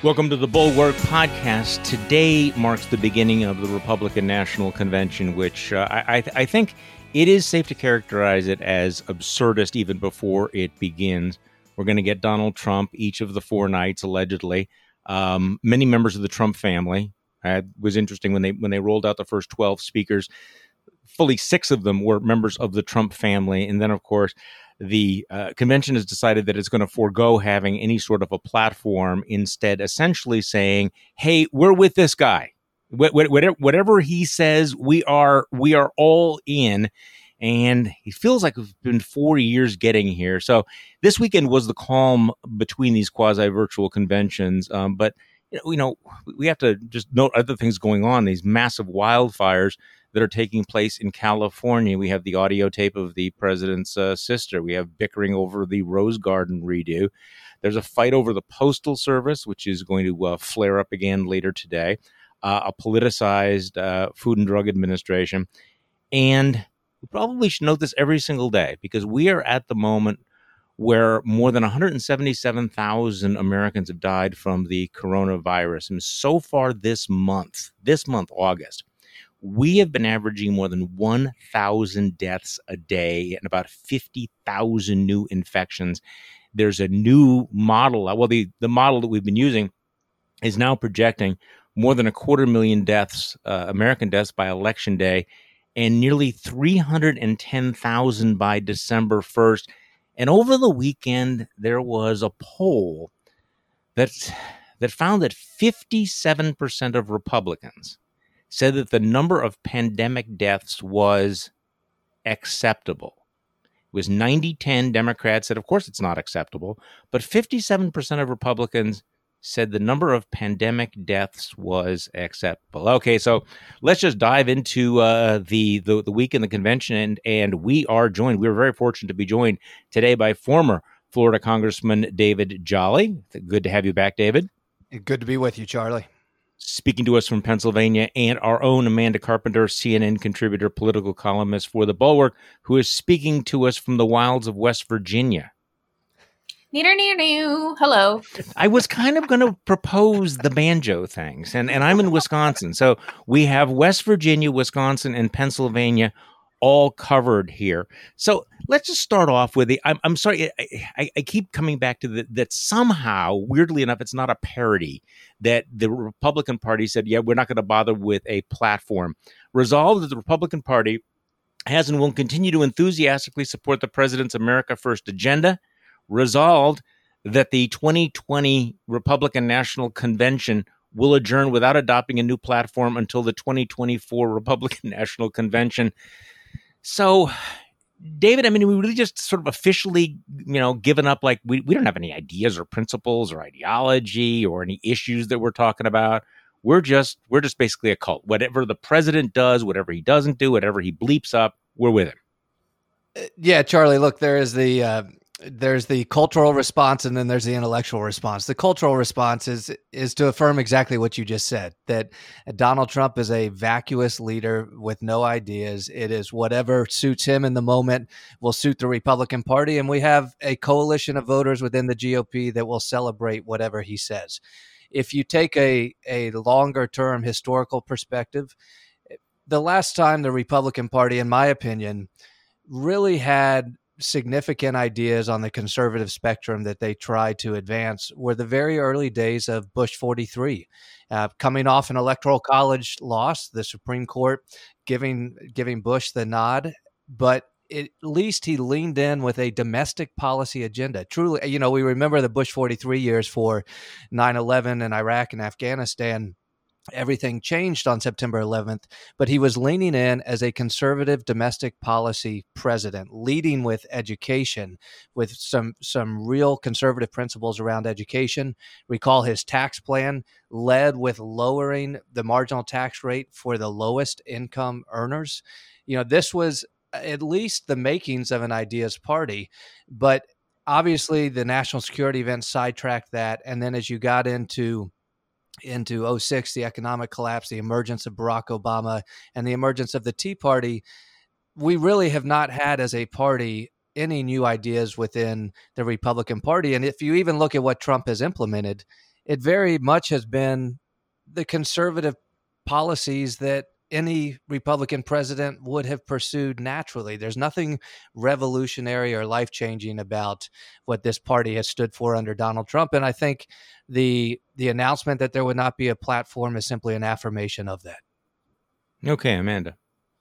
Welcome to the Bulwark Podcast. Today marks the beginning of the Republican National Convention, which I think it is safe to characterize it as absurdist even before it begins. We're going to get Donald Trump each of the 4 nights, allegedly. Many members of the Trump family. It was interesting when they rolled out the first 12 speakers. Fully 6 of them were members of the Trump family. And then, of course, the convention has decided that it's going to forego having any sort of a platform, instead essentially saying, hey, we're with this guy. Whatever he says, we are all in. And it feels like it's been 4 years getting here. So this weekend was the calm between these quasi-virtual conventions. But, you know, we have to just note other things going on, these massive wildfires that are taking place in California. We have the audio tape of the president's sister. We have bickering over the Rose Garden redo. There's a fight over the Postal Service, which is going to flare up again later today. A politicized Food and Drug Administration. And we probably should note this every single day, because we are at the moment where more than 177,000 Americans have died from the coronavirus. And so far this month, August, we have been averaging more than 1,000 deaths a day and about 50,000 new infections. There's a new model. Well, the model that we've been using is now projecting more than 250,000 deaths, American deaths by Election Day, and nearly 310,000 by December 1st. And over the weekend, there was a poll that found that 57% of Republicans said that the number of pandemic deaths was acceptable. It was 90-10. Democrats said, of course, it's not acceptable. But 57% of Republicans said the number of pandemic deaths was acceptable. Okay, so let's just dive into the week in the convention. And we are very fortunate to be joined today by former Florida Congressman David Jolly. Good to have you back, David. Good to be with you, Charlie. Speaking to us from Pennsylvania, and our own Amanda Carpenter, CNN contributor, political columnist for The Bulwark, who is speaking to us from the wilds of West Virginia. Hello. I was kind of going to propose the banjo things, and I'm in Wisconsin. So we have West Virginia, Wisconsin, and Pennsylvania all covered here. So let's just start off with I'm sorry, I keep coming back to that somehow, weirdly enough, it's not a parody that the Republican Party said, yeah, we're not going to bother with a platform. Resolved that the Republican Party has and will continue to enthusiastically support the president's America First agenda. Resolved that the 2020 Republican National Convention will adjourn without adopting a new platform until the 2024 Republican National Convention. So, David, I mean, we really just sort of officially, given up, like we don't have any ideas or principles or ideology or any issues that we're talking about. We're just basically a cult. Whatever the president does, whatever he doesn't do, whatever he bleeps up, we're with him. Yeah, Charlie, look, there's the cultural response, and then there's the intellectual response. The cultural response is to affirm exactly what you just said, that Donald Trump is a vacuous leader with no ideas. It is whatever suits him in the moment will suit the Republican Party, and we have a coalition of voters within the GOP that will celebrate whatever he says. If you take a longer-term historical perspective, the last time the Republican Party, in my opinion, really had significant ideas on the conservative spectrum that they tried to advance were the very early days of Bush 43, coming off an electoral college loss, the Supreme Court giving Bush the nod, but at least he leaned in with a domestic policy agenda. Truly, we remember the Bush 43 years for 9/11 in Iraq and Afghanistan. Everything changed on September 11th, but he was leaning in as a conservative domestic policy president, leading with education, with some real conservative principles around education. Recall his tax plan led with lowering the marginal tax rate for the lowest income earners. This was at least the makings of an ideas party, but obviously the national security event sidetracked that. And then as you got into 2006, the economic collapse, the emergence of Barack Obama, and the emergence of the Tea Party, we really have not had as a party any new ideas within the Republican Party. And if you even look at what Trump has implemented, it very much has been the conservative policies that any Republican president would have pursued naturally. There's nothing revolutionary or life-changing about what this party has stood for under Donald Trump. And I think the announcement that there would not be a platform is simply an affirmation of that. Okay, Amanda.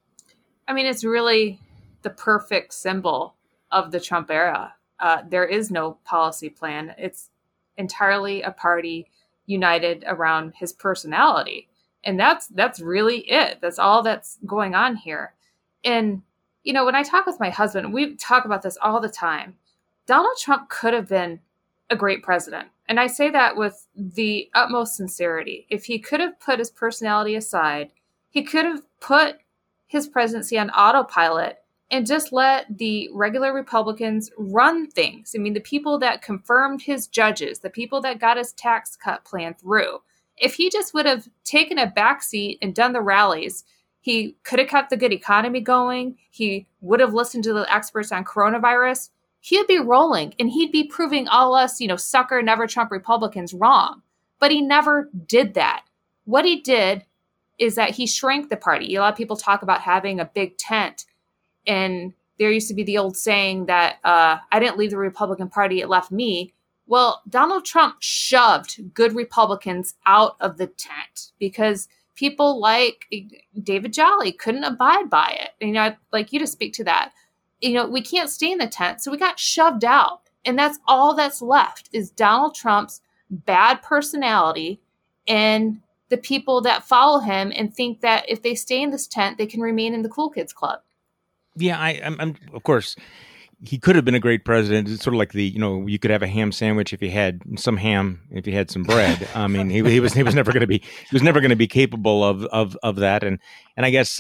I mean, it's really the perfect symbol of the Trump era. There is no policy plan. It's entirely a party united around his personality. And that's really it. That's all that's going on here. And, you know, when I talk with my husband, we talk about this all the time. Donald Trump could have been a great president. And I say that with the utmost sincerity. If he could have put his personality aside, he could have put his presidency on autopilot and just let the regular Republicans run things. I mean, the people that confirmed his judges, the people that got his tax cut plan through, if he just would have taken a backseat and done the rallies, he could have kept the good economy going. He would have listened to the experts on coronavirus. He'd be rolling and he'd be proving all us, sucker, never Trump Republicans wrong. But he never did that. What he did is that he shrank the party. A lot of people talk about having a big tent. And there used to be the old saying that I didn't leave the Republican Party, it left me. Well, Donald Trump shoved good Republicans out of the tent because people like David Jolly couldn't abide by it. I'd like you to speak to that. We can't stay in the tent, so we got shoved out. And that's all that's left is Donald Trump's bad personality and the people that follow him and think that if they stay in this tent, they can remain in the cool kids club. Yeah, I'm of course, he could have been a great president. It's sort of like you could have a ham sandwich if you had some ham, if you had some bread. I mean, he was never going to be capable of that. And I guess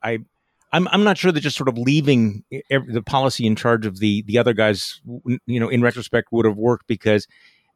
I'm not sure that just sort of leaving the policy in charge of the other guys, in retrospect would have worked, because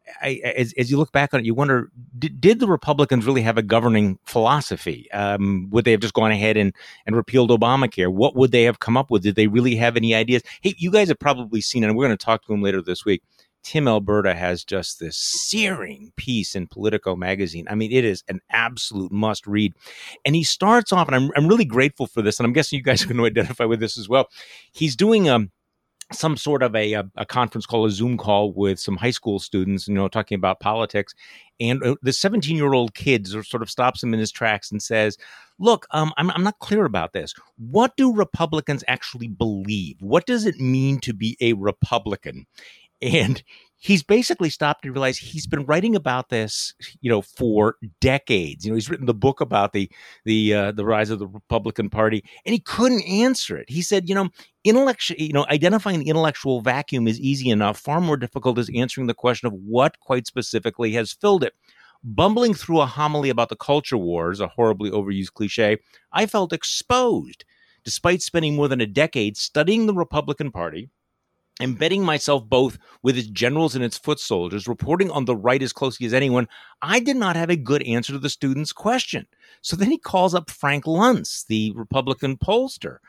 as you look back on it, you wonder, did the Republicans really have a governing philosophy? Would they have just gone ahead and repealed Obamacare? What would they have come up with? Did they really have any ideas? Hey, you guys have probably seen it, and we're going to talk to him later this week. Tim Alberta has just this searing piece in Politico magazine. I mean, it is an absolute must read. And he starts off, and I'm really grateful for this, and I'm guessing you guys are going to identify with this as well. He's doing some sort of a conference call, a Zoom call with some high school students, talking about politics. And the 17-year-old kid sort of stops him in his tracks and says, look, I'm not clear about this. What do Republicans actually believe? What does it mean to be a Republican? And he's basically stopped and realized he's been writing about this, for decades. He's written the book about the rise of the Republican Party, and he couldn't answer it. He said, identifying the intellectual vacuum is easy enough. Far more difficult is answering the question of what quite specifically has filled it. Bumbling through a homily about the culture wars, a horribly overused cliche, I felt exposed. Despite spending more than a decade studying the Republican Party, embedding myself both with its generals and its foot soldiers, reporting on the right as closely as anyone, I did not have a good answer to the student's question. So then he calls up Frank Luntz, the Republican pollster.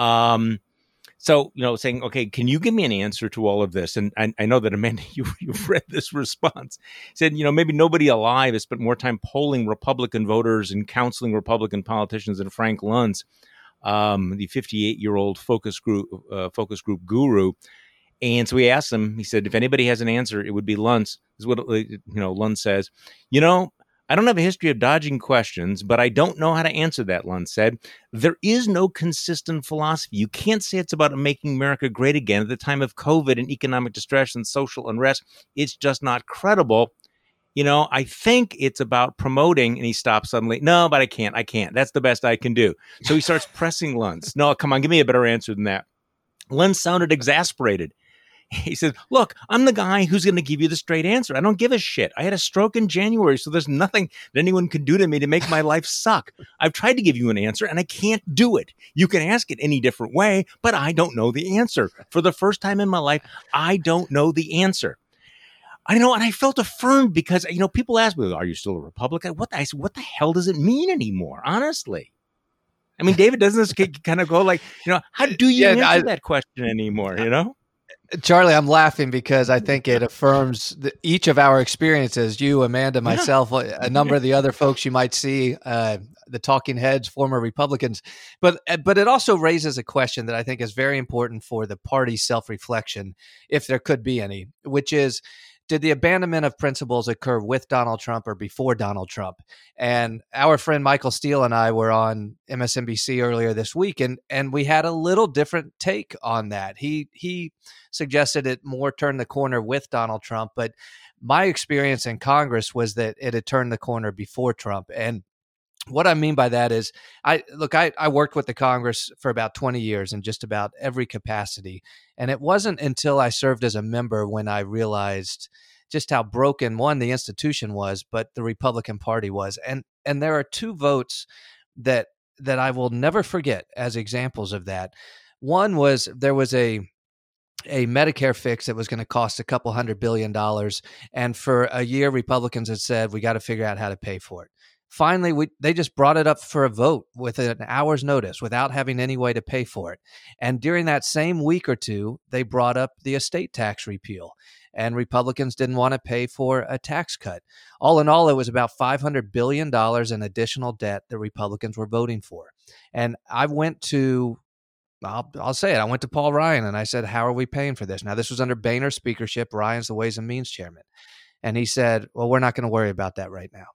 Saying, okay, can you give me an answer to all of this? And I know that, Amanda, you've read this response. He said, maybe nobody alive has spent more time polling Republican voters and counseling Republican politicians than Frank Luntz, the 58-year-old focus group guru. And so we asked him, he said, if anybody has an answer, it would be Luntz. This is what, Luntz says. I don't have a history of dodging questions, but I don't know how to answer that, Luntz said. There is no consistent philosophy. You can't say it's about making America great again at the time of COVID and economic distress and social unrest. It's just not credible. I think it's about promoting, and he stops suddenly. No, but I can't. That's the best I can do. So he starts pressing Luntz. No, come on, give me a better answer than that. Luntz sounded exasperated. He said, look, I'm the guy who's going to give you the straight answer. I don't give a shit. I had a stroke in January, so there's nothing that anyone can do to me to make my life suck. I've tried to give you an answer, and I can't do it. You can ask it any different way, but I don't know the answer. For the first time in my life, I don't know the answer. I know, and I felt affirmed because, people ask me, are you still a Republican? What the hell does it mean anymore, honestly? I mean, David, doesn't this kind of go like, how do you answer that question anymore, Charlie, I'm laughing because I think it affirms each of our experiences. You, Amanda, myself, a number of the other folks you might see, the talking heads, former Republicans. But it also raises a question that I think is very important for the party's self-reflection, if there could be any, which is, did the abandonment of principles occur with Donald Trump or before Donald Trump? And our friend Michael Steele and I were on MSNBC earlier this week, and we had a little different take on that. He suggested it more turned the corner with Donald Trump, but my experience in Congress was that it had turned the corner before Trump. And what I mean by that is, I worked with the Congress for about 20 years in just about every capacity. And it wasn't until I served as a member when I realized just how broken, one, the institution was, but the Republican Party was. And there are two votes that I will never forget as examples of that. One was, there was a Medicare fix that was going to cost $200 billion. And for a year, Republicans had said, we got to figure out how to pay for it. Finally, they just brought it up for a vote with an hour's notice without having any way to pay for it. And during that same week or two, they brought up the estate tax repeal, and Republicans didn't want to pay for a tax cut. All in all, it was about $500 billion in additional debt that Republicans were voting for. And I went to I'll say it. I went to Paul Ryan and I said, how are we paying for this? Now, this was under Boehner's speakership. Ryan's the Ways and Means chairman. And he said, well, we're not going to worry about that right now.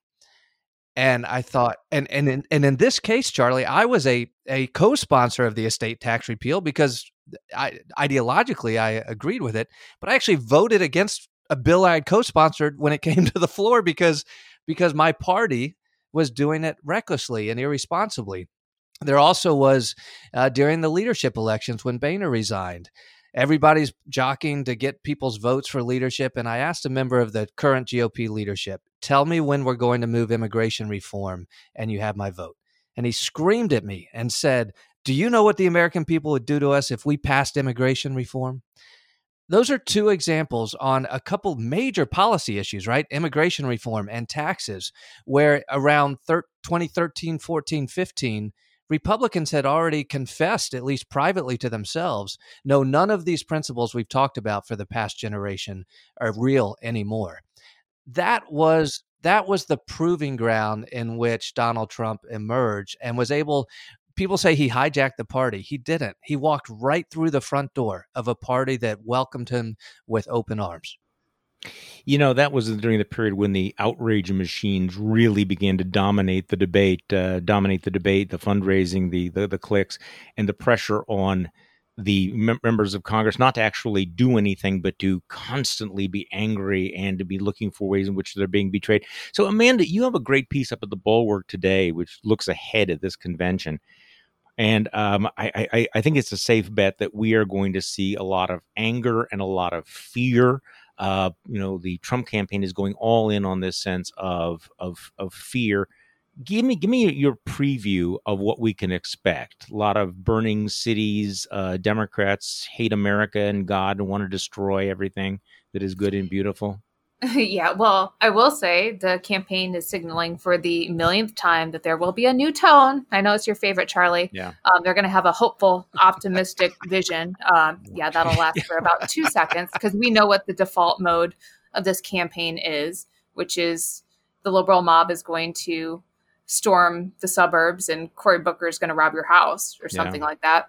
And I thought, and in this case, Charlie, I was a co-sponsor of the estate tax repeal because ideologically I agreed with it, but I actually voted against a bill I had co-sponsored when it came to the floor because my party was doing it recklessly and irresponsibly. There also was during the leadership elections when Boehner resigned. Everybody's jockeying to get people's votes for leadership. And I asked a member of the current GOP leadership, tell me when we're going to move immigration reform and you have my vote. And he screamed at me and said, do you know what the American people would do to us if we passed immigration reform? Those are two examples on a couple major policy issues, right? Immigration reform and taxes, where around 2013, 14, 15, Republicans had already confessed, at least privately to themselves, no, none of these principles we've talked about for the past generation are real anymore. That was the proving ground in which Donald Trump emerged and was able. People say he hijacked the party. He didn't. He walked right through the front door of a party that welcomed him with open arms. You know, that was during the period when the outrage machines really began to dominate the debate, the fundraising, the clicks, and the pressure on the members of Congress not to actually do anything, but to constantly be angry and to be looking for ways in which they're being betrayed. So, Amanda, you have a great piece up at the Bulwark today, which looks ahead at this convention. And I think it's a safe bet that we are going to see a lot of anger and a lot of fear. The Trump campaign is going all in on this sense of fear. Give me your preview of what we can expect. A lot of burning cities. Democrats hate America and God and want to destroy everything that is good and beautiful. Yeah, well, I will say the campaign is signaling for the millionth time that there will be a new tone. I know it's your favorite, Charlie. Yeah. They're going to have a hopeful, optimistic vision. That'll last for about 2 seconds because we know what the default mode of this campaign is, which is the liberal mob is going to storm the suburbs and Cory Booker is going to rob your house or something like that.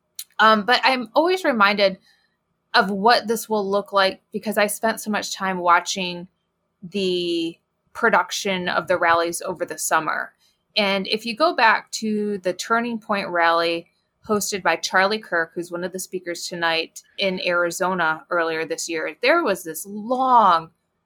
But I'm always reminded of what this will look like because I spent so much time watching the production of the rallies over the summer. And if you go back to the Turning Point rally hosted by Charlie Kirk, who's one of the speakers tonight in Arizona earlier this year, there was this long,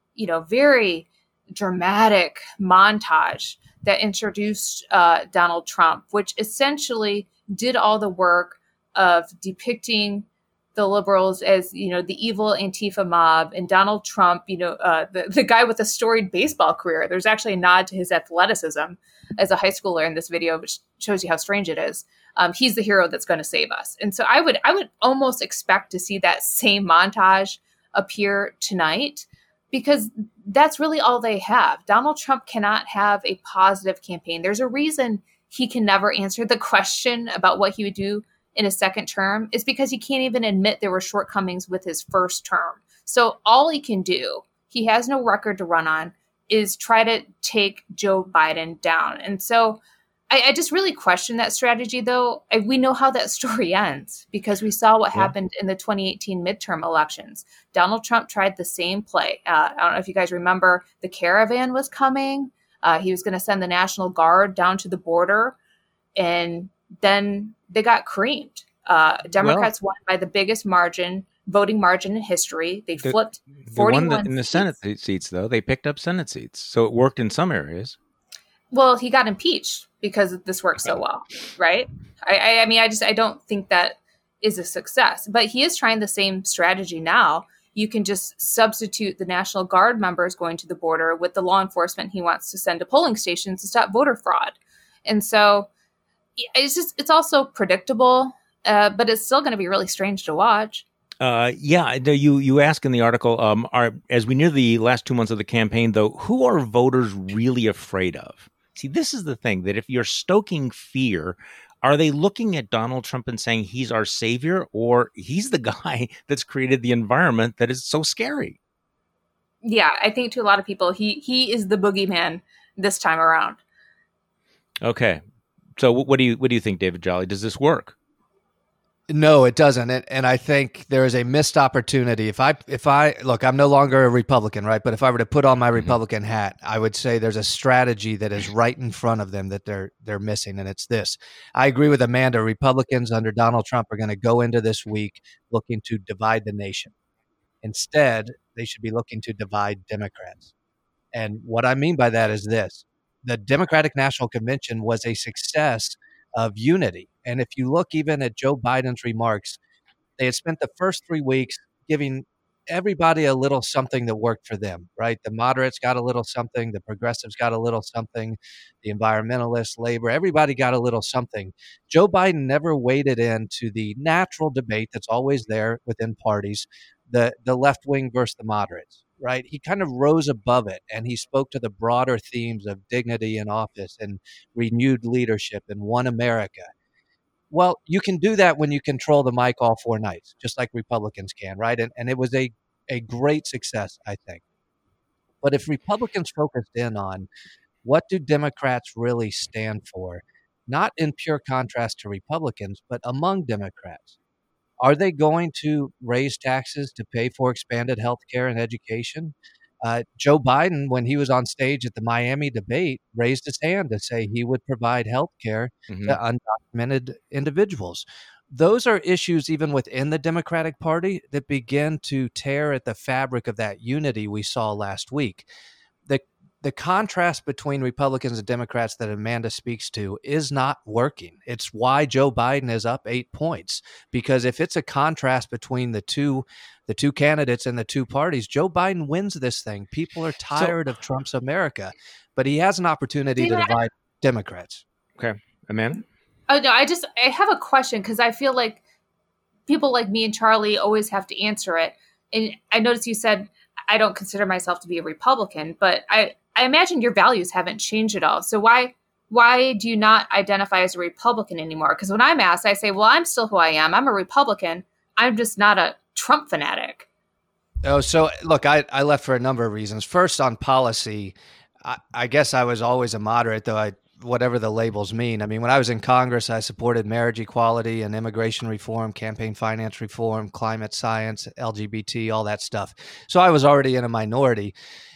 very dramatic montage that introduced Donald Trump, which essentially did all the work of depicting the liberals as, the evil Antifa mob, and Donald Trump, the guy with a storied baseball career. There's actually a nod to his athleticism as a high schooler in this video, which shows you how strange it is. He's the hero that's going to save us. And so I would almost expect to see that same montage appear tonight because that's really all they have. Donald Trump cannot have a positive campaign. There's a reason he can never answer the question about what he would do in his second term is because he can't even admit there were shortcomings with his first term. So all he can do, he has no record to run on, is try to take Joe Biden down. And so I just really question that strategy, though. We know how that story ends because we saw what happened in the 2018 midterm elections. Donald Trump tried the same play. I don't know if you guys remember, the caravan was coming. He was going to send the National Guard down to the border, and then they got creamed. Democrats won by the biggest voting margin in history. They flipped 41 in the Senate seats, though. They picked up Senate seats, so it worked in some areas. Well, he got impeached because this worked so well, right? I mean, I don't think that is a success. But he is trying the same strategy now. You can just substitute the National Guard members going to the border with the law enforcement he wants to send to polling stations to stop voter fraud. And so it's also predictable, but it's still going to be really strange to watch. You ask in the article, as we near the last 2 months of the campaign, though, who are voters really afraid of? See, this is the thing, that if you're stoking fear, are they looking at Donald Trump and saying he's our savior, or he's the guy that's created the environment that is so scary? Yeah, I think to a lot of people, he is the boogeyman this time around. Okay. So what do you think, David Jolly? Does this work? No, it doesn't. And I think there is a missed opportunity. If I look, I'm no longer a Republican, right? But if I were to put on my Republican hat, I would say there's a strategy that is right in front of them that they're missing. And it's this. I agree with Amanda. Republicans under Donald Trump are going to go into this week looking to divide the nation. Instead, they should be looking to divide Democrats. And what I mean by that is this. The Democratic National Convention was a success of unity. And if you look even at Joe Biden's remarks, they had spent the first 3 weeks giving everybody a little something that worked for them, right? The moderates got a little something, the progressives got a little something, the environmentalists, labor, everybody got a little something. Joe Biden never waded into the natural debate that's always there within parties, the left wing versus the moderates. Right. He kind of rose above it, and he spoke to the broader themes of dignity in office and renewed leadership and one America. Well, you can do that when you control the mic all 4 nights, just like Republicans can. Right. And it was a great success, I think. But if Republicans focused in on what do Democrats really stand for, not in pure contrast to Republicans, but among Democrats, are they going to raise taxes to pay for expanded health care and education? Joe Biden, when he was on stage at the Miami debate, raised his hand to say he would provide health care to undocumented individuals. Those are issues even within the Democratic Party that begin to tear at the fabric of that unity we saw last week. The contrast between Republicans and Democrats that Amanda speaks to is not working. It's why Joe Biden is up 8 points, because if it's a contrast between the two candidates and the two parties, Joe Biden wins this thing. People are tired of Trump's America, but he has an opportunity to divide Democrats. Okay. Amanda? Oh, no, I have a question because I feel like people like me and Charlie always have to answer it. And I noticed you said, I don't consider myself to be a Republican, but I imagine your values haven't changed at all. So why do you not identify as a Republican anymore? Because when I'm asked, I say, well, I'm still who I am. I'm a Republican. I'm just not a Trump fanatic. Oh, so look, I left for a number of reasons. First, on policy, I guess I was always a moderate, though whatever the labels mean. I mean, when I was in Congress, I supported marriage equality and immigration reform, campaign finance reform, climate science, LGBT, all that stuff. So I was already in a minority.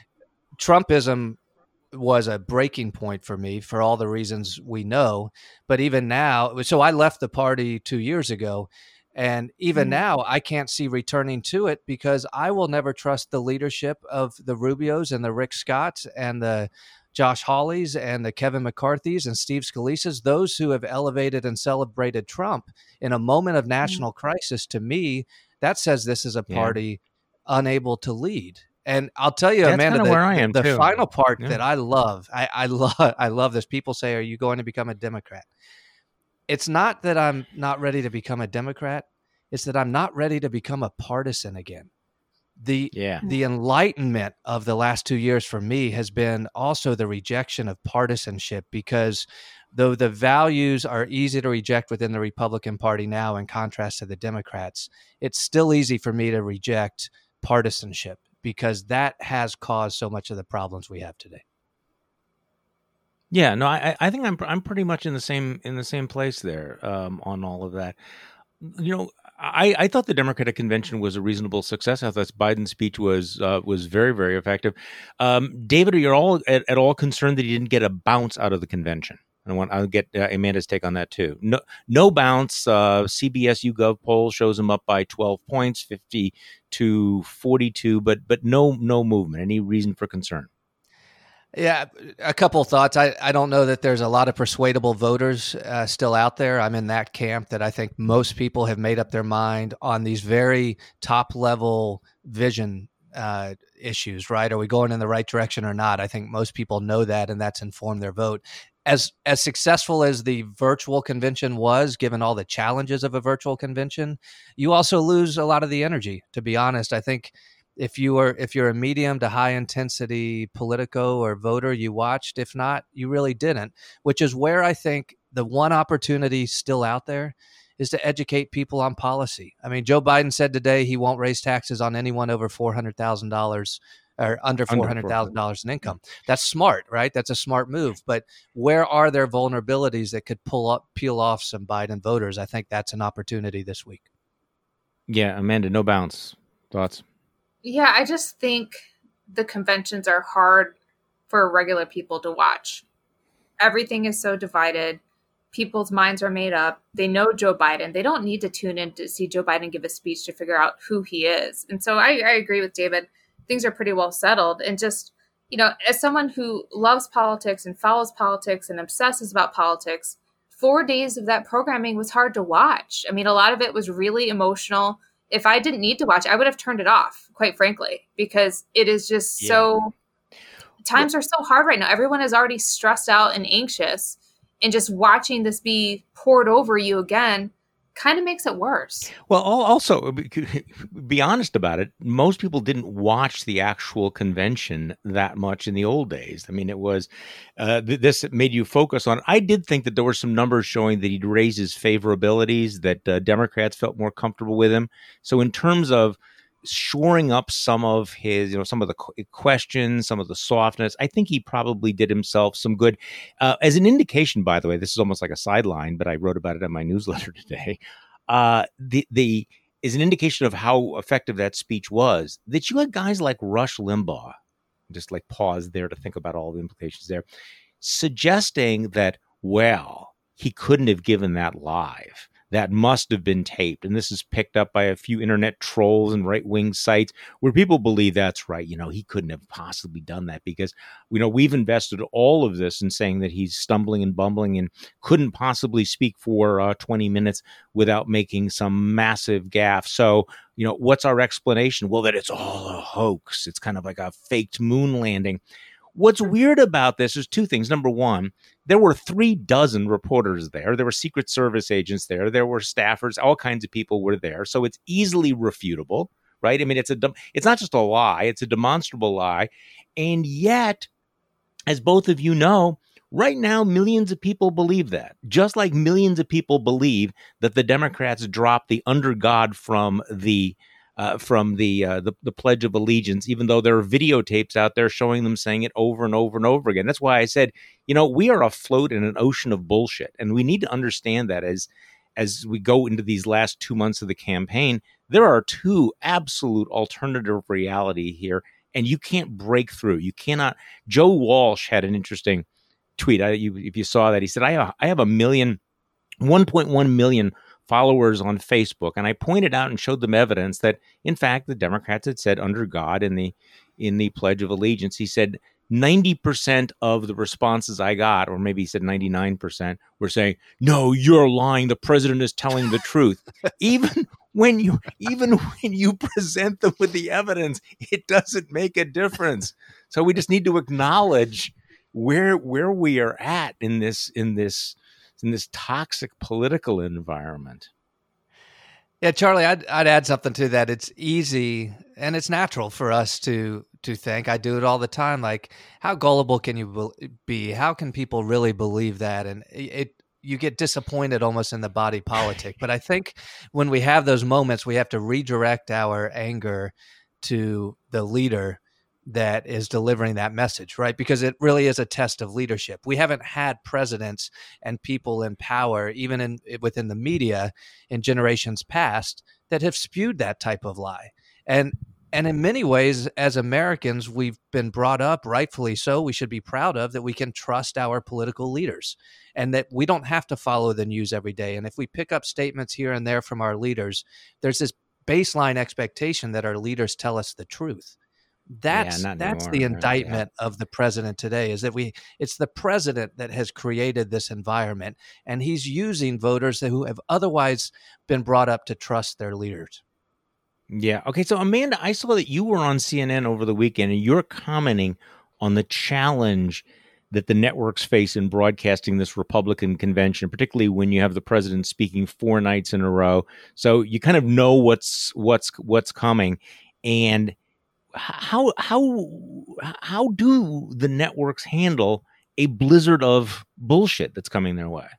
Trumpism was a breaking point for me for all the reasons we know. But even now, so I left the party 2 years ago. And even now, I can't see returning to it because I will never trust the leadership of the Rubios and the Rick Scotts and the Josh Hawleys and the Kevin McCarthys and Steve Scalise's, those who have elevated and celebrated Trump in a moment of national crisis. To me, that says this is a party unable to lead. And I'll tell you, Amanda, where I am the too. final part that I love, I love this. People say, are you going to become a Democrat? It's not that I'm not ready to become a Democrat. It's that I'm not ready to become a partisan again. The enlightenment of the last 2 years for me has been also the rejection of partisanship, because though the values are easy to reject within the Republican Party now in contrast to the Democrats, it's still easy for me to reject partisanship, because that has caused so much of the problems we have today. Yeah, no, I think I'm pretty much in the same place there on all of that. You know, I thought the Democratic convention was a reasonable success. I thought Biden's speech was very, very effective. David, are you all at all concerned that he didn't get a bounce out of the convention? I'll get Amanda's take on that too. No bounce. CBS YouGov poll shows him up by 12 points, 50 to 42, but no movement. Any reason for concern? Yeah, a couple of thoughts. I don't know that there's a lot of persuadable voters still out there. I'm in that camp that I think most people have made up their mind on these very top level vision issues, right? Are we going in the right direction or not? I think most people know that, and that's informed their vote. As successful as the virtual convention was, given all the challenges of a virtual convention, you also lose a lot of the energy, to be honest. I think if you're a medium to high intensity Politico or voter, you watched. If not, you really didn't, which is where I think the one opportunity still out there is to educate people on policy. I mean, Joe Biden said today he won't raise taxes on anyone over $400,000 or under $400,000 in income. That's smart, right? That's a smart move. But where are there vulnerabilities that could peel off some Biden voters? I think that's an opportunity this week. Yeah, Amanda, no bounce. Thoughts? Yeah, I just think the conventions are hard for regular people to watch. Everything is so divided. People's minds are made up. They know Joe Biden. They don't need to tune in to see Joe Biden give a speech to figure out who he is. And so I agree with David. Things are pretty well settled. And just, as someone who loves politics and follows politics and obsesses about politics, 4 days of that programming was hard to watch. I mean, a lot of it was really emotional. If I didn't need to watch, I would have turned it off, quite frankly, because it is just times are so hard right now. Everyone is already stressed out and anxious, and just watching this be poured over you again kind of makes it worse. Well, also, be honest about it, most people didn't watch the actual convention that much in the old days. I mean, it was, this made you focus on, I did think that there were some numbers showing that he'd raise his favorabilities, that Democrats felt more comfortable with him. So in terms of shoring up some of his, some of the questions, some of the softness, I think he probably did himself some good. As an indication, by the way, this is almost like a sideline, but I wrote about it in my newsletter today. The is an indication of how effective that speech was, that you had guys like Rush Limbaugh, just like pause there to think about all the implications there, suggesting that, well, he couldn't have given that live. That must have been taped. And this is picked up by a few internet trolls and right-wing sites where people believe that's right. He couldn't have possibly done that because, we've invested all of this in saying that he's stumbling and bumbling and couldn't possibly speak for 20 minutes without making some massive gaffe. So, what's our explanation? Well, that it's all a hoax. It's kind of like a faked moon landing. What's weird about this is two things. Number one, there were 36 reporters there. There were Secret Service agents there. There were staffers. All kinds of people were there. So it's easily refutable, right? I mean, it's not just a lie. It's a demonstrable lie. And yet, as both of you know, right now, millions of people believe that. Just like millions of people believe that the Democrats dropped the under God from the Pledge of Allegiance, even though there are videotapes out there showing them saying it over and over and over again. That's why I said, we are afloat in an ocean of bullshit. And we need to understand that as we go into these last 2 months of the campaign, there are two absolute alternative reality here, and you can't break through. You cannot. Joe Walsh had an interesting tweet. If you saw that, he said, I have 1.1 million followers on Facebook, and I pointed out and showed them evidence that, in fact, the Democrats had said under God in the Pledge of Allegiance. He said 90% of the responses I got, or maybe he said 99%, were saying, "No, you're lying. The president is telling the truth." Even when you present them with the evidence, it doesn't make a difference. So we just need to acknowledge where we are at in this toxic political environment. Yeah, Charlie, I'd add something to that. It's easy and it's natural for us to think. I do it all the time. Like, how gullible can you be? How can people really believe that? And you get disappointed almost in the body politic. But I think when we have those moments, we have to redirect our anger to the leader that is delivering that message, right? Because it really is a test of leadership. We haven't had presidents and people in power, even within the media in generations past, that have spewed that type of lie. And in many ways, as Americans, we've been brought up, rightfully so, we should be proud of that we can trust our political leaders and that we don't have to follow the news every day. And if we pick up statements here and there from our leaders, there's this baseline expectation that our leaders tell us the truth. That's the indictment of the president today, is that it's the president that has created this environment, and he's using voters who have otherwise been brought up to trust their leaders. Yeah. Okay. So, Amanda, I saw that you were on CNN over the weekend, and you're commenting on the challenge that the networks face in broadcasting this Republican convention, particularly when you have the president speaking 4 nights in a row. So you kind of know what's coming. And how do the networks handle a blizzard of bullshit that's coming their way?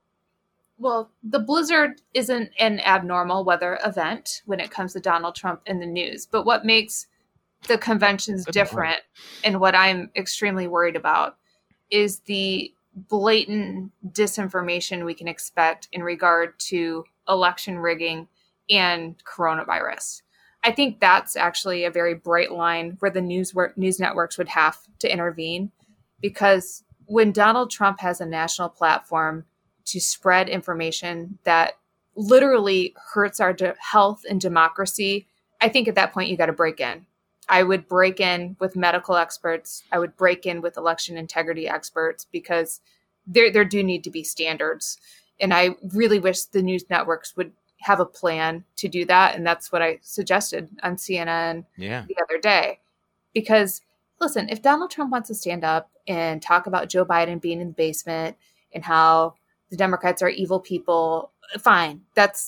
Well, the blizzard isn't an abnormal weather event when it comes to Donald Trump in the news. But what makes the conventions different, and what I'm extremely worried about, is the blatant disinformation we can expect in regard to election rigging and coronavirus. I think that's actually a very bright line where the news networks would have to intervene, because when Donald Trump has a national platform to spread information that literally hurts our health and democracy, I think at that point you got to break in. I would break in with medical experts. I would break in with election integrity experts, because there do need to be standards. And I really wish the news networks would have a plan to do that. And that's what I suggested on CNN the other day. Because listen, if Donald Trump wants to stand up and talk about Joe Biden being in the basement and how the Democrats are evil people, fine. That's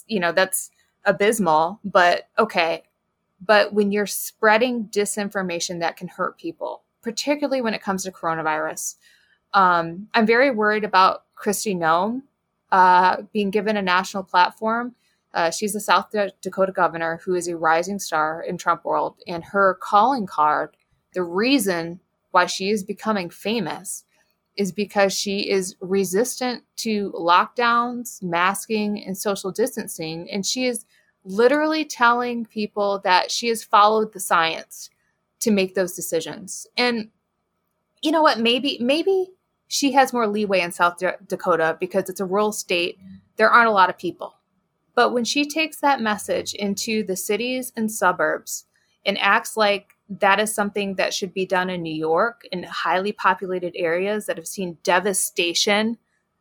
abysmal, but okay. But when you're spreading disinformation that can hurt people, particularly when it comes to coronavirus, I'm very worried about Kristi Noem being given a national platform. She's a South Dakota governor who is a rising star in Trump world, and her calling card, the reason why she is becoming famous, is because she is resistant to lockdowns, masking, and social distancing. And she is literally telling people that she has followed the science to make those decisions. And you know what? Maybe she has more leeway in South Dakota because it's a rural state. There aren't a lot of people. But when she takes that message into the cities and suburbs and acts like that is something that should be done in New York, in highly populated areas that have seen devastation,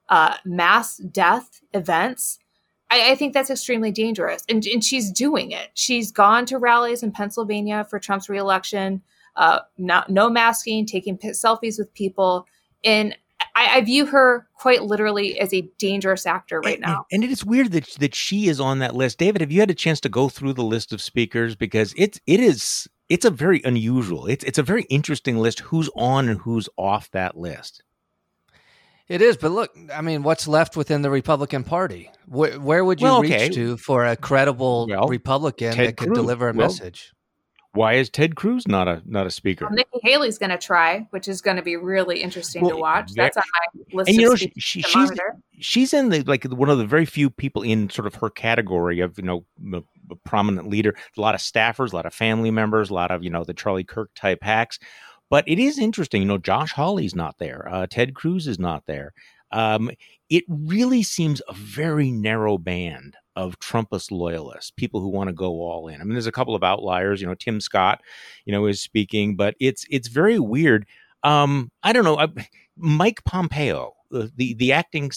mass death events, I think that's extremely dangerous. And she's doing it. She's gone to rallies in Pennsylvania for Trump's reelection, no masking, taking selfies with people. And I view her quite literally as a dangerous actor right now. And it is weird that she is on that list. David, have you had a chance to go through the list of speakers? Because it's a very unusual, it's a very interesting list, who's on and who's off that list. It is, but look, I mean, what's left within the Republican Party? Where would you reach to for a credible Republican that could deliver a message? Why is Ted Cruz not a speaker? Well, Nikki Haley's going to try, which is going to be really interesting to watch. That's on my list. And of she's in one of the very few people in sort of her category of a prominent leader. A lot of staffers, a lot of family members, a lot of the Charlie Kirk type hacks. But it is interesting. Josh Hawley's not there. Ted Cruz is not there. It really seems a very narrow band of Trumpist loyalists, people who want to go all in. I mean, there's a couple of outliers. Tim Scott, is speaking, but it's very weird. I don't know. Mike Pompeo, the acting,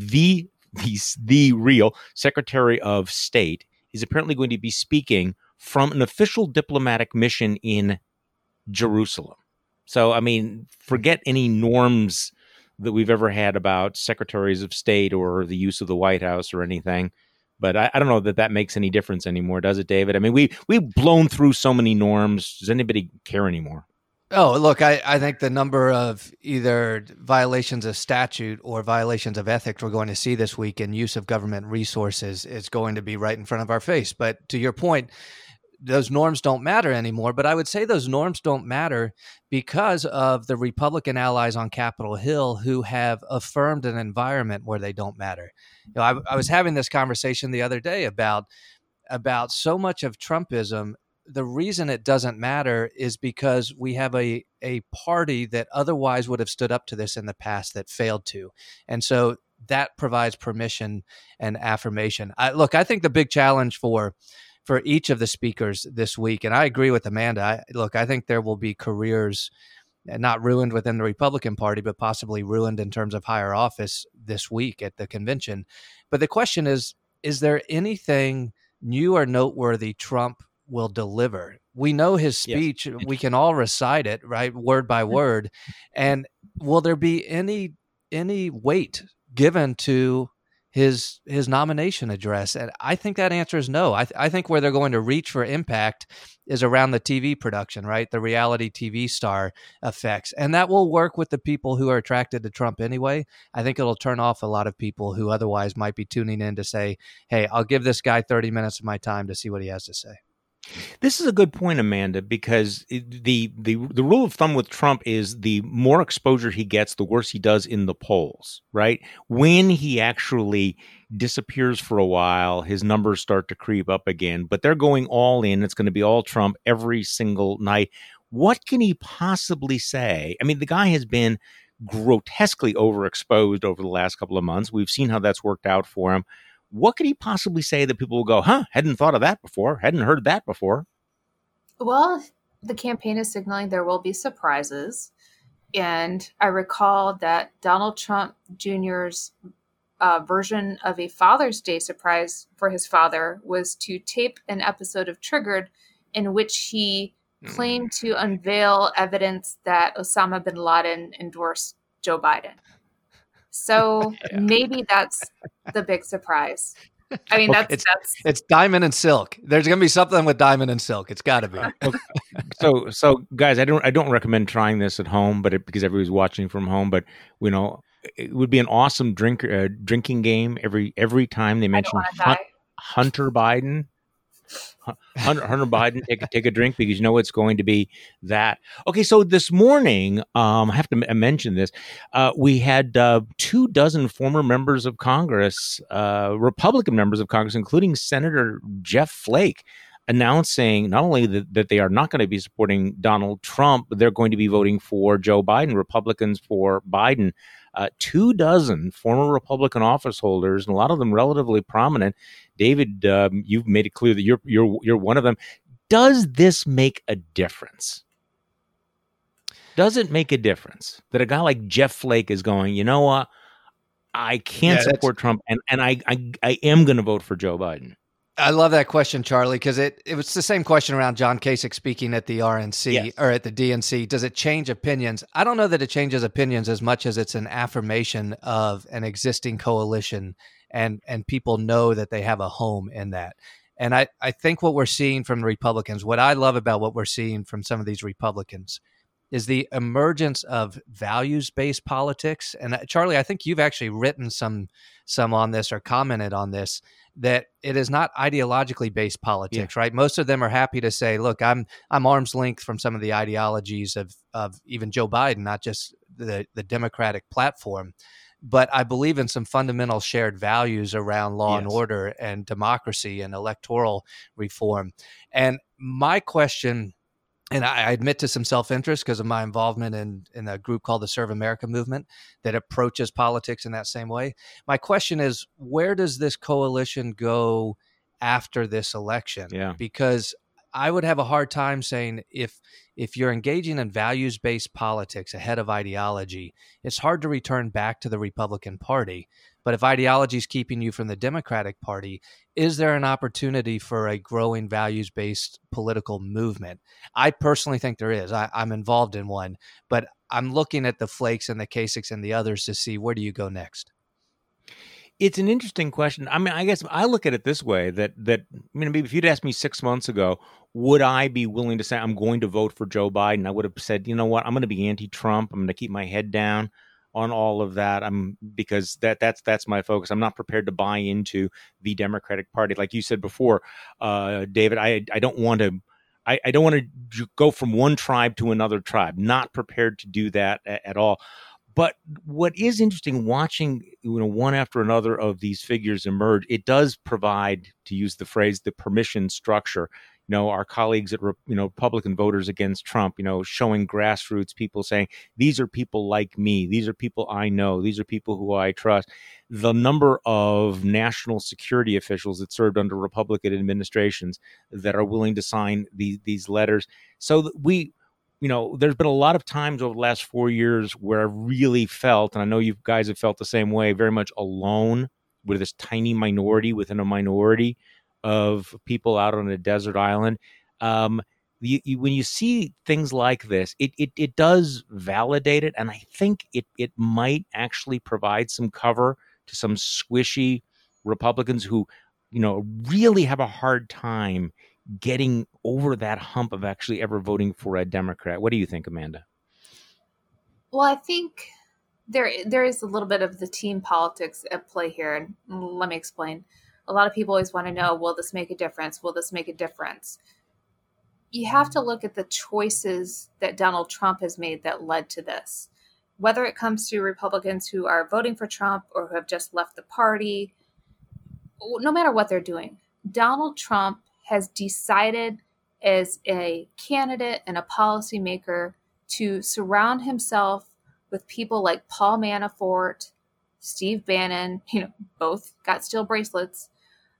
the real Secretary of State, is apparently going to be speaking from an official diplomatic mission in Jerusalem. So, forget any norms that we've ever had about secretaries of state or the use of the White House or anything. But I don't know that makes any difference anymore, does it, David? I mean, we've blown through so many norms. Does anybody care anymore? Oh, look, I think the number of either violations of statute or violations of ethics we're going to see this week in use of government resources is going to be right in front of our face. But to your point, those norms don't matter anymore. But I would say those norms don't matter because of the Republican allies on Capitol Hill who have affirmed an environment where they don't matter. I was having this conversation the other day about so much of Trumpism. The reason it doesn't matter is because we have a party that otherwise would have stood up to this in the past that failed to. And so that provides permission and affirmation. I think the big challenge for each of the speakers this week, and I agree with Amanda, I think there will be careers not ruined within the Republican Party, but possibly ruined in terms of higher office this week at the convention. But the question is there anything new or noteworthy Trump will deliver? We know his speech. Yes. We can all recite it, right? Word by word. And will there be any weight given to his nomination address? And I think that answer is no. I think where they're going to reach for impact is around the TV production, right? The reality TV star effects. And that will work with the people who are attracted to Trump anyway. I think it'll turn off a lot of people who otherwise might be tuning in to say, hey, I'll give this guy 30 minutes of my time to see what he has to say. This is a good point, Amanda, because the rule of thumb with Trump is the more exposure he gets, the worse he does in the polls, right? When he actually disappears for a while, his numbers start to creep up again, but they're going all in. It's going to be all Trump every single night. What can he possibly say? I mean, the guy has been grotesquely overexposed over the last couple of months. We've seen how that's worked out for him. What could he possibly say that people will go, hadn't thought of that before, hadn't heard that before? Well, the campaign is signaling there will be surprises. And I recall that Donald Trump Jr.'s version of a Father's Day surprise for his father was to tape an episode of Triggered in which he claimed to unveil evidence that Osama bin Laden endorsed Joe Biden. So maybe that's the big surprise. I mean, it's diamond and silk. There's going to be something with diamond and silk. It's got to be. So guys, I don't recommend trying this at home, because everybody's watching from home. But it would be an awesome drinking game every time they mention Hunter Biden. Hunter Biden, take a drink, because it's going to be that. Okay, so this morning, I have to mention this. We had 24 former members of Congress, Republican members of Congress, including Senator Jeff Flake, announcing not only that they are not going to be supporting Donald Trump, but they're going to be voting for Joe Biden, Republicans for Biden. 24 former Republican office holders, and a lot of them relatively prominent. David, you've made it clear that you're one of them. Does this make a difference? Does it make a difference that a guy like Jeff Flake is going, you know what, I can't support Trump, and I am going to vote for Joe Biden? I love that question, Charlie, because it was the same question around John Kasich speaking at the RNC or at the DNC. Does it change opinions? I don't know that it changes opinions as much as it's an affirmation of an existing coalition, and people know that they have a home in that. And I think what we're seeing from the Republicans, what I love about what we're seeing from some of these Republicans, is the emergence of values-based politics. And Charlie, I think you've actually written some on this or commented on this, that it is not ideologically based politics, right? Most of them are happy to say, look, I'm arm's length from some of the ideologies of even Joe Biden, not just the Democratic platform, but I believe in some fundamental shared values around law and order and democracy and electoral reform. And my question, and I admit to some self-interest because of my involvement in a group called the Serve America Movement that approaches politics in that same way. My question is, where does this coalition go after this election? Yeah. Because I would have a hard time saying if you're engaging in values-based politics ahead of ideology, it's hard to return back to the Republican Party. But if ideology is keeping you from the Democratic Party, is there an opportunity for a growing values-based political movement? I personally think there is. I'm involved in one, but I'm looking at the Flakes and the Kasichs and the others to see, where do you go next? It's an interesting question. I mean, I guess I look at it this way that I mean, maybe if you'd asked me 6 months ago, would I be willing to say I'm going to vote for Joe Biden? I would have said, you know what, I'm going to be anti-Trump. I'm going to keep my head down on all of that. I'm because that's my focus. I'm not prepared to buy into the Democratic Party, like you said before, David. I don't want to. I don't want to go from one tribe to another tribe. Not prepared to do that at all. But what is interesting, watching one after another of these figures emerge, it does provide, to use the phrase, the permission structure. Our colleagues at Republican Voters Against Trump, showing grassroots people saying these are people like me, these are people I know, these are people who I trust. The number of national security officials that served under Republican administrations that are willing to sign these letters, so that there's been a lot of times over the last 4 years where I've really felt, and I know you guys have felt the same way, very much alone with this tiny minority within a minority of people out on a desert island. When you see things like this, it does validate it, and I think it might actually provide some cover to some squishy Republicans who, really have a hard time getting over that hump of actually ever voting for a Democrat. What do you think, Amanda? Well, I think there is a little bit of the team politics at play here. And let me explain. A lot of people always want to know, will this make a difference? Will this make a difference? You have to look at the choices that Donald Trump has made that led to this. Whether it comes to Republicans who are voting for Trump or who have just left the party, no matter what they're doing, Donald Trump has decided as a candidate and a policymaker to surround himself with people like Paul Manafort, Steve Bannon, both got steel bracelets,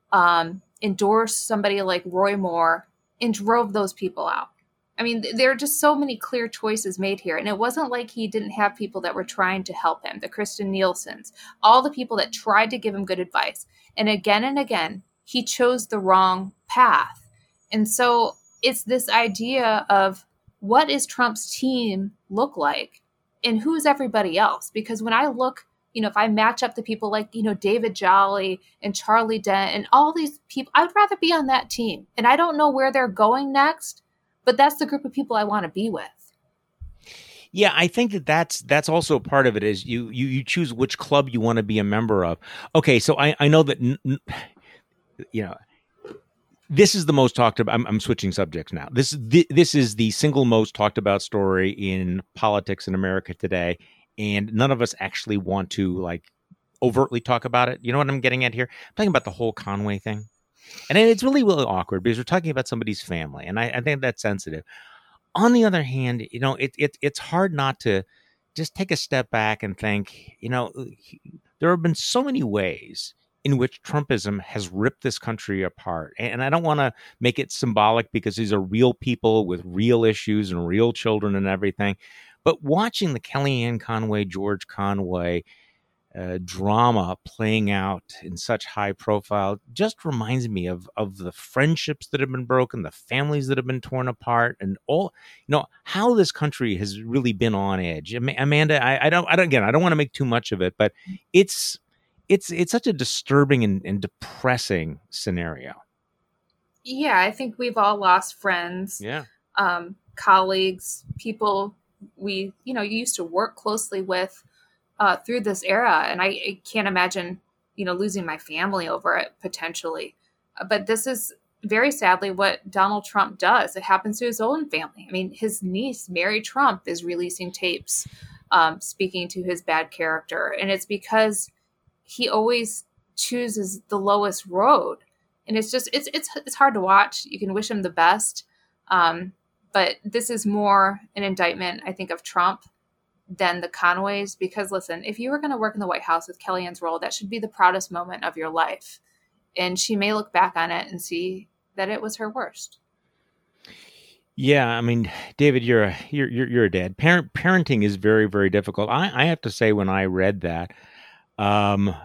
endorsed somebody like Roy Moore, and drove those people out. I mean, there are just so many clear choices made here. And it wasn't like he didn't have people that were trying to help him, the Kristen Nielsens, all the people that tried to give him good advice. And again, he chose the wrong path. And so it's this idea of what is Trump's team look like and who's everybody else? Because when I look, if I match up the people like, David Jolly and Charlie Dent and all these people, I'd rather be on that team. And I don't know where they're going next, but that's the group of people I want to be with. Yeah, I think that's also part of it is you choose which club you want to be a member of. Okay, so I know that this is the most talked about. I'm switching subjects now. This is the single most talked about story in politics in America today, and none of us actually want to overtly talk about it. You know what I'm getting at here? I'm talking about the whole Conway thing, and it's really awkward because we're talking about somebody's family, and I think that's sensitive. On the other hand, it's hard not to just take a step back and think, there have been so many ways in which Trumpism has ripped this country apart. And I don't want to make it symbolic because these are real people with real issues and real children and everything. But watching the Kellyanne Conway, George Conway drama playing out in such high profile just reminds me of the friendships that have been broken, the families that have been torn apart, and all how this country has really been on edge. Amanda, I don't want to make too much of it, but it's such a disturbing and depressing scenario. Yeah, I think we've all lost friends, colleagues, people we used to work closely with through this era. And I can't imagine, losing my family over it potentially. But this is very sadly what Donald Trump does. It happens to his own family. I mean, his niece, Mary Trump, is releasing tapes speaking to his bad character. And it's because he always chooses the lowest road. And it's just, it's hard to watch. You can wish him the best. But this is more an indictment, I think, of Trump than the Conways, because listen, if you were going to work in the White House with Kellyanne's role, that should be the proudest moment of your life. And she may look back on it and see that it was her worst. Yeah, I mean, David, you're a dad. Parenting is very, very difficult. I have to say, when I read that,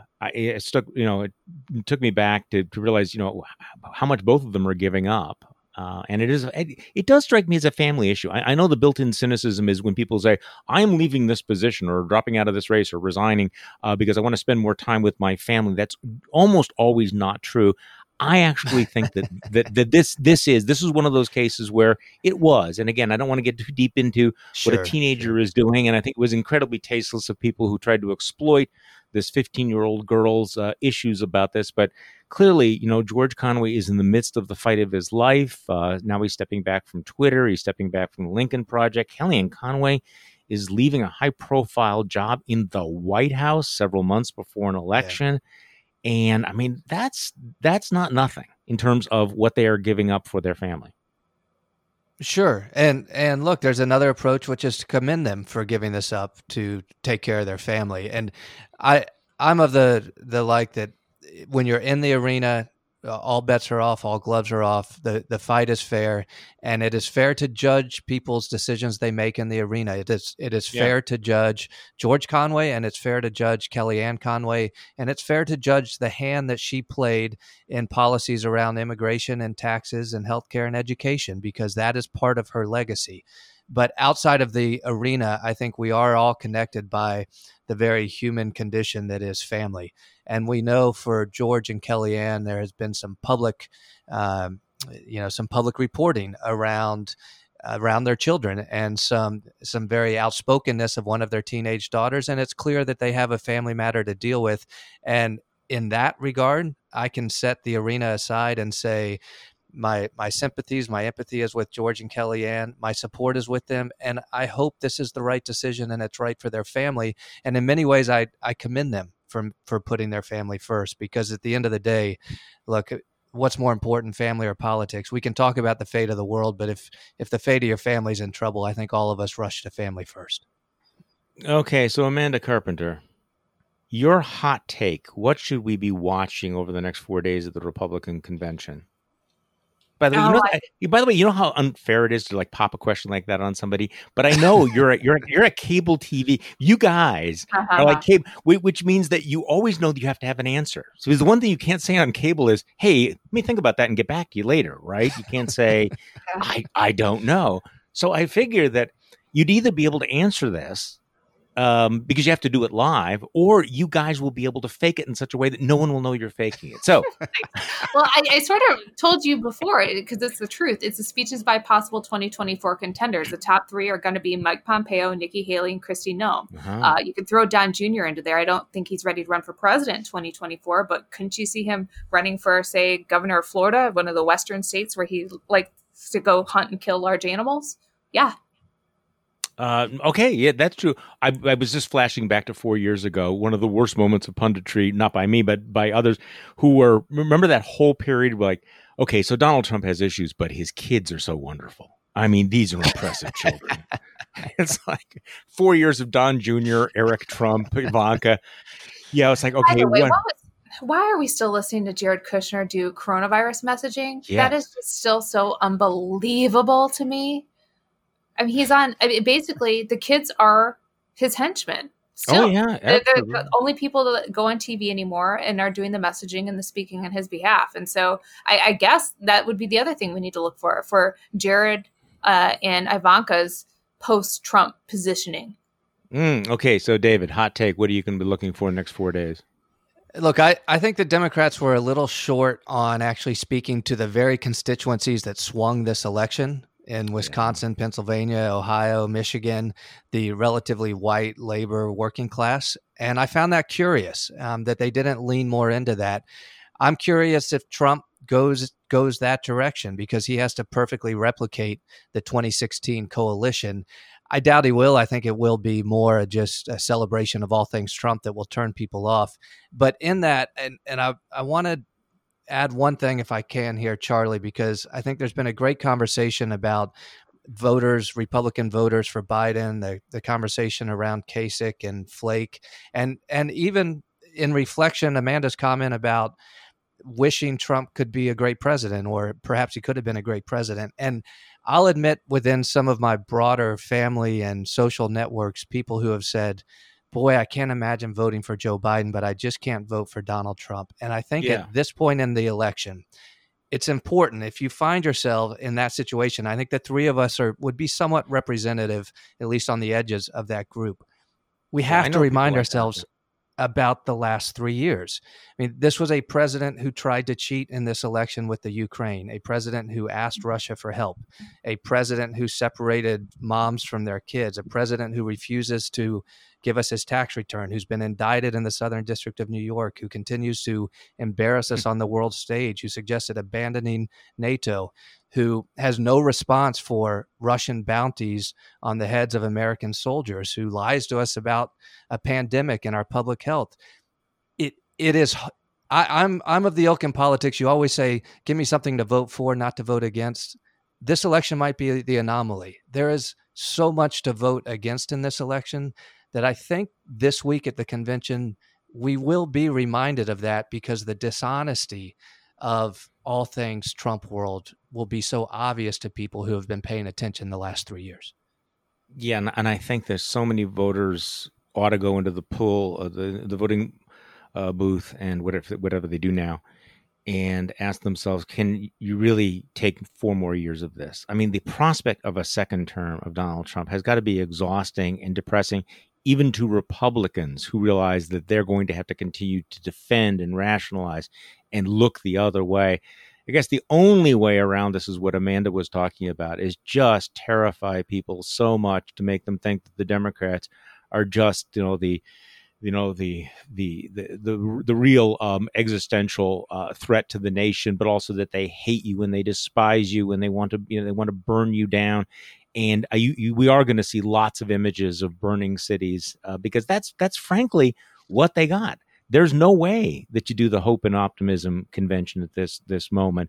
it took me back to realize, how much both of them are giving up. And it does strike me as a family issue. I know the built-in cynicism is when people say, I'm leaving this position or dropping out of this race or resigning because I want to spend more time with my family. That's almost always not true. I actually think that this is one of those cases where it was. And again, I don't want to get too deep into what a teenager is doing. And I think it was incredibly tasteless of people who tried to exploit this 15-year-old girl's issues about this. But clearly, George Conway is in the midst of the fight of his life. Now he's stepping back from Twitter. He's stepping back from the Lincoln Project. Kellyanne Conway is leaving a high-profile job in the White House several months before an election. Yeah. And I mean, that's not nothing in terms of what they are giving up for their family. Sure. And look, there's another approach, which is to commend them for giving this up to take care of their family. And I'm of the like that when you're in the arena, all bets are off, all gloves are off. The fight is fair, and it is fair to judge people's decisions they make in the arena. It is fair to judge George Conway, and it's fair to judge Kellyanne Conway, and it's fair to judge the hand that she played in policies around immigration and taxes and healthcare and education, because that is part of her legacy. But outside of the arena, I think we are all connected by the very human condition that is family. And we know for George and Kellyanne, there has been some public, some public reporting around their children and some very outspokenness of one of their teenage daughters. And it's clear that they have a family matter to deal with. And in that regard, I can set the arena aside and say, my sympathies, my empathy is with George and Kellyanne. My support is with them. And I hope this is the right decision and it's right for their family. And in many ways, I commend them for putting their family first, because at the end of the day, look, what's more important, family or politics? We can talk about the fate of the world, but if the fate of your family's in trouble, I think all of us rush to family first. Okay, so Amanda Carpenter, your hot take, what should we be watching over the next 4 days of the Republican convention? By the way, you know how unfair it is to like pop a question like that on somebody. But I know you're a cable TV. You guys are like cable, which means that you always know that you have to have an answer. So the one thing you can't say on cable is, "Hey, let me think about that and get back to you later." Right? You can't say, "I don't know." So I figure that you'd either be able to answer this because you have to do it live, or you guys will be able to fake it in such a way that no one will know you're faking it. So, well, I sort of told you before, because it's the truth. It's the speeches by possible 2024 contenders. The top three are going to be Mike Pompeo, Nikki Haley, and Kristi Noem. Uh-huh. You could throw Don Jr. into there. I don't think he's ready to run for president in 2024, but couldn't you see him running for, say, governor of Florida, one of the western states where he likes to go hunt and kill large animals? Yeah. Okay, yeah, that's true. I was just flashing back to 4 years ago, one of the worst moments of punditry, not by me, but by others who remember that whole period where like, okay, so Donald Trump has issues, but his kids are so wonderful. I mean, these are impressive children. It's like 4 years of Don Jr., Eric Trump, Ivanka. Yeah, it's like, okay. Why are we still listening to Jared Kushner do coronavirus messaging? Yeah. That is just still so unbelievable to me. I mean, basically, the kids are his henchmen. Still. Oh, yeah. They're the only people that go on TV anymore and are doing the messaging and the speaking on his behalf. And so I guess that would be the other thing we need to look for Jared and Ivanka's post-Trump positioning. Okay, so David, hot take. What are you going to be looking for in the next 4 days? Look, I think the Democrats were a little short on actually speaking to the very constituencies that swung this election. In Wisconsin, Pennsylvania, Ohio, Michigan, the relatively white labor working class. And I found that curious that they didn't lean more into that. I'm curious if Trump goes that direction, because he has to perfectly replicate the 2016 coalition. I doubt he will. I think it will be more just a celebration of all things Trump that will turn people off. But in that, and I want to add one thing if I can here, Charlie, because I think there's been a great conversation about Republican voters for Biden, the conversation around Kasich and Flake, and even in reflection, Amanda's comment about wishing Trump could be a great president, or perhaps he could have been a great president. And I'll admit, within some of my broader family and social networks, people who have said, boy, I can't imagine voting for Joe Biden, but I just can't vote for Donald Trump. And I think at this point in the election, it's important if you find yourself in that situation. I think the three of us would be somewhat representative, at least on the edges of that group. We have to remind ourselves about the last 3 years. I mean, this was a president who tried to cheat in this election with the Ukraine, a president who asked Russia for help, a president who separated moms from their kids, a president who refuses to give us his tax return, who's been indicted in the Southern District of New York, who continues to embarrass us on the world stage, who suggested abandoning NATO, who has no response for Russian bounties on the heads of American soldiers, who lies to us about a pandemic and our public health. It is. I'm of the ilk in politics. You always say, "Give me something to vote for, not to vote against." This election might be the anomaly. There is so much to vote against in this election that I think this week at the convention we will be reminded of that, because the dishonesty of all things Trump world will be so obvious to people who have been paying attention the last 3 years. Yeah, and I think there's so many voters ought to go into the pool of the voting booth and whatever they do now, and ask themselves, can you really take 4 more years of this? I mean, the prospect of a second term of Donald Trump has got to be exhausting and depressing, even to Republicans who realize that they're going to have to continue to defend and rationalize and look the other way. I guess the only way around this is what Amanda was talking about, is just terrify people so much to make them think that the Democrats are just, the real existential threat to the nation, but also that they hate you and they despise you and they want to burn you down. And we are going to see lots of images of burning cities because that's frankly what they got. There's no way that you do the Hope and Optimism convention at this moment.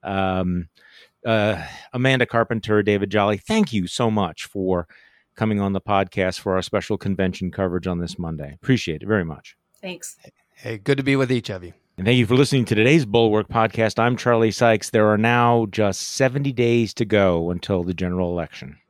Amanda Carpenter, David Jolly, thank you so much for coming on the podcast for our special convention coverage on this Monday. Appreciate it very much. Thanks. Hey, good to be with each of you. And thank you for listening to today's Bulwark podcast. I'm Charlie Sykes. There are now just 70 days to go until the general election.